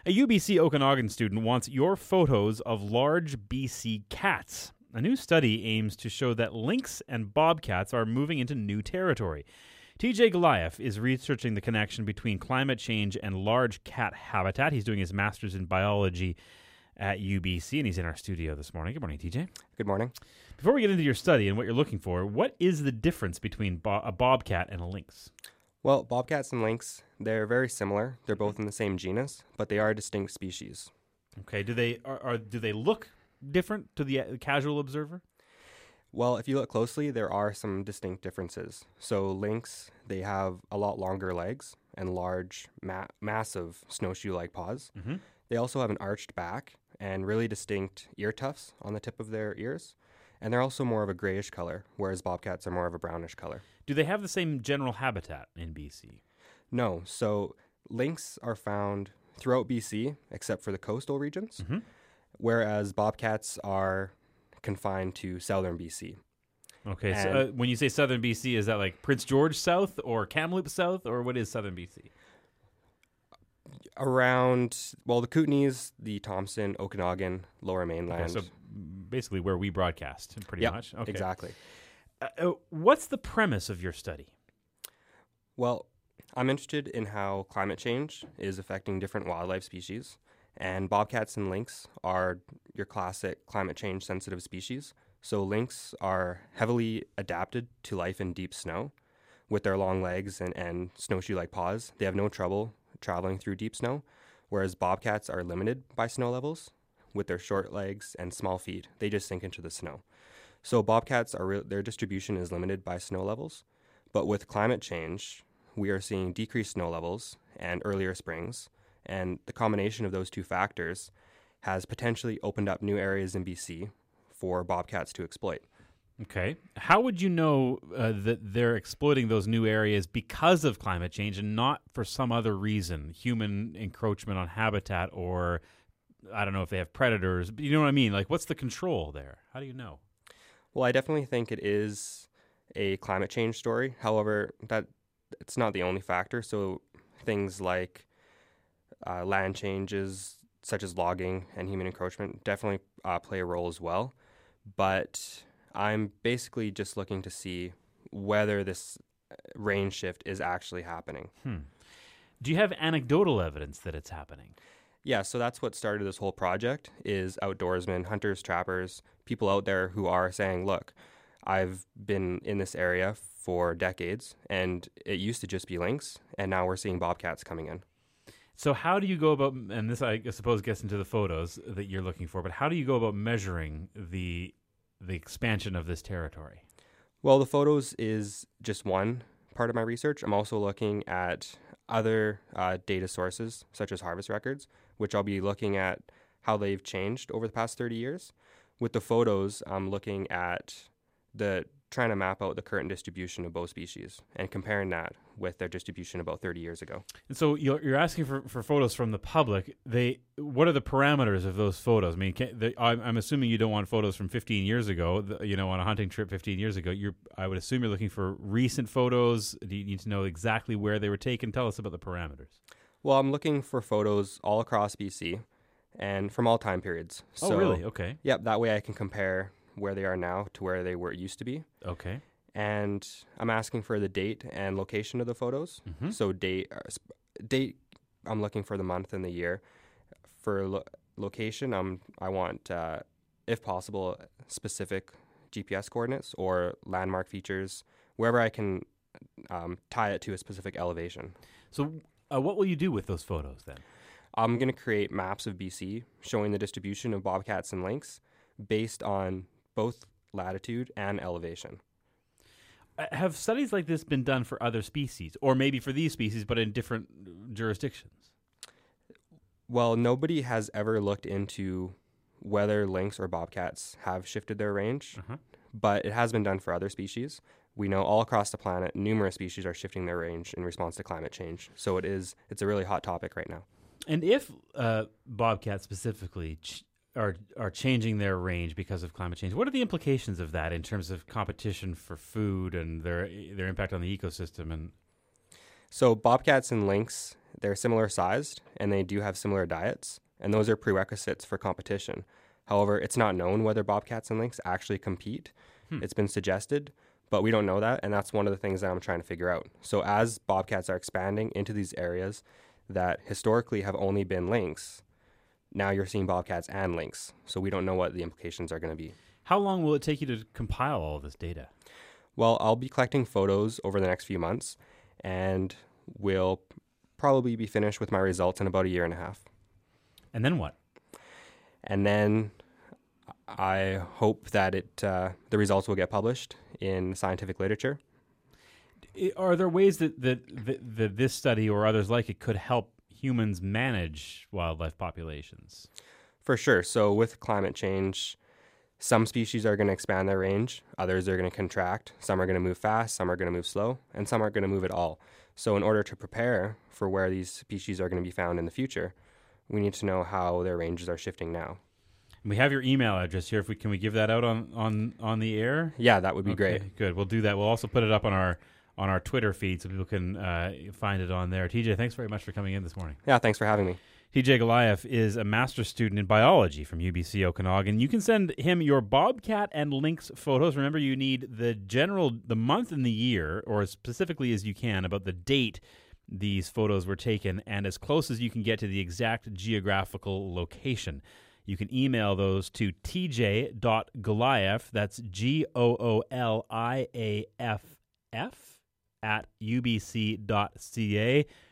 A UBC Okanagan student wants your photos of large BC cats. A new study aims to show that lynx and bobcats are moving into new territory. TJ Goliath is researching the connection between climate change and large cat habitat. He's doing his master's in biology at UBC, and he's in our studio this morning. Good morning, TJ. Good morning. Before we get into your study and what you're looking for, what is the difference between a bobcat and a lynx? Well, bobcats and lynx, they're very similar. They're both in the same genus, but they are distinct species. Okay, do they look different to the casual observer? Well, if you look closely, there are some distinct differences. So lynx, they have a lot longer legs and large, massive snowshoe-like paws. Mm-hmm. They also have an arched back and really distinct ear tufts on the tip of their ears. And they're also more of a grayish color, whereas bobcats are more of a brownish color. Do they have the same general habitat in BC? No. So lynx are found throughout BC, except for the coastal regions, Mm-hmm. whereas bobcats are confined to southern BC. Okay, so when you say southern BC, is that like Prince George South or Kamloops South, or what is southern BC? Around, well, the Kootenays, the Thompson, Okanagan, Lower Mainland. Okay, so basically where we broadcast, pretty much. Okay. Exactly. What's the premise of your study? Well, I'm interested in how climate change is affecting different wildlife species, and bobcats and lynx are your classic climate change sensitive species. So lynx are heavily adapted to life in deep snow with their long legs and snowshoe-like paws. They have no trouble traveling through deep snow, whereas bobcats are limited by snow levels with their short legs and small feet. They just sink into the snow. So bobcats their distribution is limited by snow levels, but with climate change, we are seeing decreased snow levels and earlier springs, and the combination of those two factors has potentially opened up new areas in BC for bobcats to exploit. Okay. How would you know that they're exploiting those new areas because of climate change and not for some other reason, human encroachment on habitat, or I don't know if they have predators, but you know what I mean? Like, what's the control there? How do you know? Well, I definitely think it is a climate change story. However, it's not the only factor. So things like land changes, such as logging and human encroachment, definitely play a role as well. But I'm basically just looking to see whether this range shift is actually happening. Do you have anecdotal evidence that it's happening? Yeah, so that's what started this whole project, is outdoorsmen, hunters, trappers, people out there who are saying, look, I've been in this area for decades, and it used to just be lynx, and now we're seeing bobcats coming in. So how do you go about, and this I suppose gets into the photos that you're looking for, but how do you go about measuring the expansion of this territory? Well, the photos is just one part of my research. I'm also looking at other data sources, such as harvest records, which I'll be looking at how they've changed over the past 30 years. With the photos, I'm looking at trying to map out the current distribution of both species and comparing that with their distribution about 30 years ago. And so you're asking for photos from the public. What are the parameters of those photos? I mean, I'm assuming you don't want photos from 15 years ago, on a hunting trip 15 years ago. I would assume you're looking for recent photos. Do you need to know exactly where they were taken? Tell us about the parameters. Well, I'm looking for photos all across BC and from all time periods. Oh, really? Okay. Yep, that way I can compare where they are now to where they used to be. Okay. And I'm asking for the date and location of the photos. Mm-hmm. So date, I'm looking for the month and the year. For location, I want, if possible, specific GPS coordinates or landmark features, wherever I can tie it to a specific elevation. So what will you do with those photos then? I'm going to create maps of BC showing the distribution of bobcats and lynx based on both latitude and elevation. Have studies like this been done for other species, or maybe for these species, but in different jurisdictions? Well, nobody has ever looked into whether lynx or bobcats have shifted their range, but it has been done for other species. We know all across the planet, numerous species are shifting their range in response to climate change. So it's a really hot topic right now. And if bobcats specifically are changing their range because of climate change, what are the implications of that in terms of competition for food and their impact on the ecosystem? And So bobcats and lynx, they're similar sized and they do have similar diets, and those are prerequisites for competition. However, it's not known whether bobcats and lynx actually compete. It's been suggested, but we don't know that, and that's one of the things that I'm trying to figure out. So as bobcats are expanding into these areas that historically have only been lynx, now you're seeing bobcats and lynx. So we don't know what the implications are going to be. How long will it take you to compile all this data? Well, I'll be collecting photos over the next few months, and will probably be finished with my results in about a year and a half. And then what? And then I hope that the results will get published in scientific literature. Are there ways that this study or others like it could help humans manage wildlife populations? For sure. So with climate change, some species are going to expand their range, others are going to contract, some are going to move fast, some are going to move slow, and some aren't going to move at all. So in order to prepare for where these species are going to be found in the future, we need to know how their ranges are shifting now. We have your email address here. Can we give that out on the air? Yeah, that would be great. Good. We'll do that. We'll also put it up on our Twitter feed so people can find it on there. TJ, thanks very much for coming in this morning. Yeah, thanks for having me. TJ Goliath is a master's student in biology from UBC Okanagan. You can send him your bobcat and lynx photos. Remember, you need the month and the year, or as specifically as you can, about the date these photos were taken, and as close as you can get to the exact geographical location. You can email those to tj.goliath, that's GOOLIAFF, @ubc.ca.